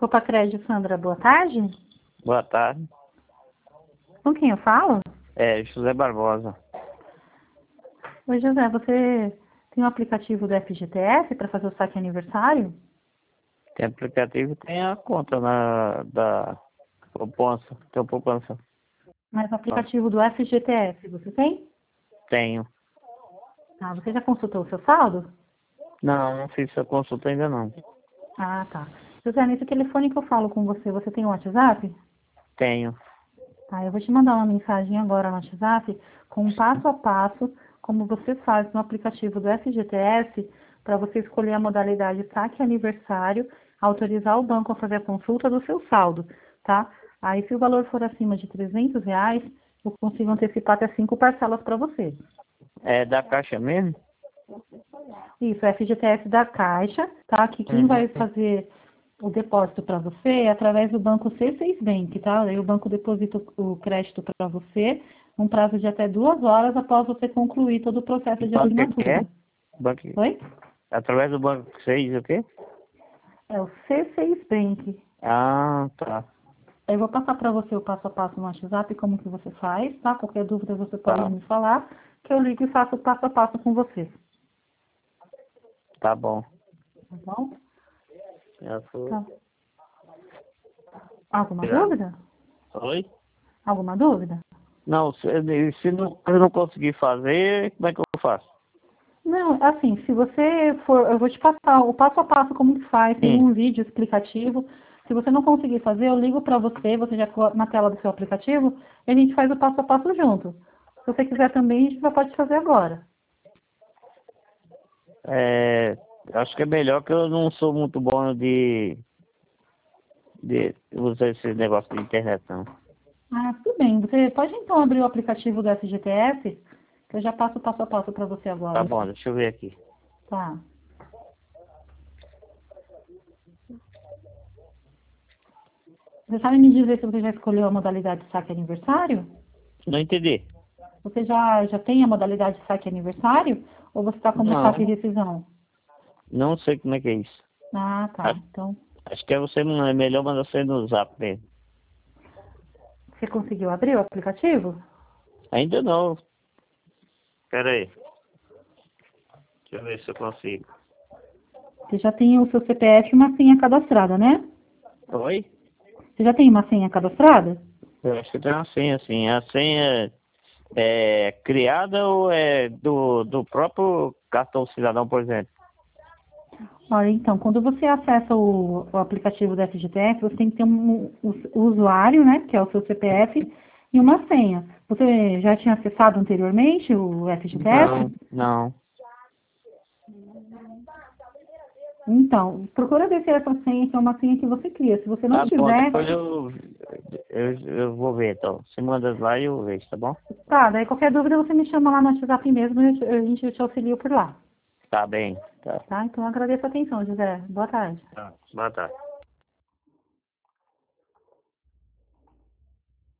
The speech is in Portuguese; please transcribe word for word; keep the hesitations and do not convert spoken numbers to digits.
Copa Crédito, Sandra, boa tarde. Boa tarde. Com quem eu falo? É, José Barbosa. Oi, José, você tem o aplicativo do F G T S para fazer o saque aniversário? Tem aplicativo, tem a conta na, da poupança. Tem poupança. Mas o aplicativo do F G T S, você tem? Tenho. Ah, você já consultou o seu saldo? Não, não fiz essa consulta ainda não. Ah, tá. José, nesse telefone que eu falo com você, você tem o WhatsApp? Tenho. Tá, eu vou te mandar uma mensagem agora no WhatsApp com um passo a passo como você faz no aplicativo do F G T S para você escolher a modalidade saque aniversário, autorizar o banco a fazer a consulta do seu saldo, tá? Aí, se o valor for acima de trezentos reais, eu consigo antecipar até cinco parcelas para você. É da Caixa mesmo? Isso, F G T S da Caixa, tá? Que quem Uhum. vai fazer o depósito para você é através do banco C seis Bank, tá? Aí o banco deposita o crédito para você num prazo de até duas horas após você concluir todo o processo de Banco que é? assinatura. Banco... Oi? Através do banco seis o quê? É o C seis Bank. Ah, tá. Eu vou passar para você o passo a passo no WhatsApp, como que você faz, tá? Qualquer dúvida você pode Tá. me falar, que eu ligo e faço o passo a passo com você, Tá bom. tá bom? Já foi. Tá. Alguma Obrigado. dúvida? Oi? Alguma dúvida? Não, se, se não, eu não conseguir fazer, como é que eu faço? Não, assim, se você for, eu vou te passar o passo a passo como que faz, tem Sim. um vídeo explicativo. Se você não conseguir fazer, eu ligo para você, você já coloca na tela do seu aplicativo, e a gente faz o passo a passo junto. Se você quiser também, a gente já pode fazer agora. É, acho que é melhor que eu não sou muito bom de, de usar esse negócio de internet, não. Ah, tudo bem. Você pode então abrir o aplicativo do F G T S, que eu já passo o passo a passo para você Tá agora. bom, deixa eu ver aqui. Tá. Você sabe me dizer se você já escolheu a modalidade saque aniversário? Não entendi. Você já, já tem a modalidade saque aniversário? Ou você está como saque e Não, rescisão? não sei como é que é isso. Ah, tá. Acho, Então, acho que é, você, é melhor mandar você no zap mesmo. você conseguiu abrir o aplicativo? Ainda não. Pera aí. Deixa eu ver se eu consigo. Você já tem o seu C P F e uma senha cadastrada, né? Oi? Você já tem uma senha cadastrada? Eu acho que tem uma senha, assim. A senha é criada ou é do, do próprio cartão cidadão, por exemplo? Olha, então, quando você acessa o, o aplicativo do F G T S, você tem que ter um, um, o usuário, né, que é o seu C P F, e uma senha. Você já tinha acessado anteriormente o F G T S? Não, não. Então, procura ver se essa senha que é uma senha que você cria. Se você não Tá bom, tiver, depois eu, eu, eu vou ver, então. Você manda lá e eu vejo, tá bom? tá, daí qualquer dúvida você me chama lá no WhatsApp mesmo e eu te- a gente te auxilia por lá. Tá bem. Tá. Tá? Então, eu agradeço a atenção, José. Boa tarde. Tá. Boa tarde.